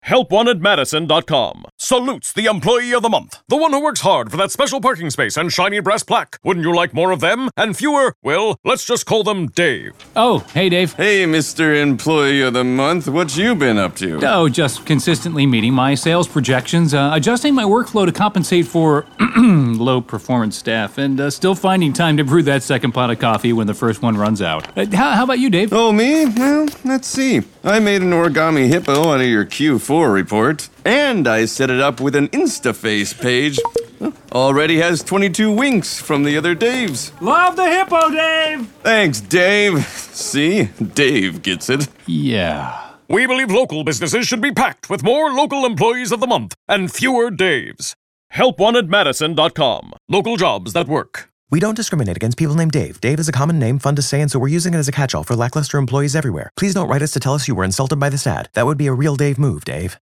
HelpWantedMadison.com salutes the Employee of the Month, the one who works hard for that special parking space and shiny brass plaque. Wouldn't you like more of them and fewer, well, let's just call them Dave. Oh, hey, Dave. Hey, Mr. Employee of the Month, what you been up to? Oh, just consistently meeting my sales projections, adjusting my workflow to compensate for low-performance staff, and still finding time to brew that second pot of coffee when the first one runs out. How about you, Dave? Oh, me? Well, let's see. I made an origami hippo out of your Q4 report, and I set it up with an InstaFace page. Already has 22 winks from the other Daves. Love the hippo, Dave! Thanks, Dave. See? Dave gets it. Yeah. We believe local businesses should be packed with more local employees of the month and fewer Daves. HelpWantedMadison.com. Local jobs that work. We don't discriminate against people named Dave. Dave is a common name, fun to say, and so we're using it as a catch-all for lackluster employees everywhere. Please don't write us to tell us you were insulted by this ad. That would be a real Dave move, Dave.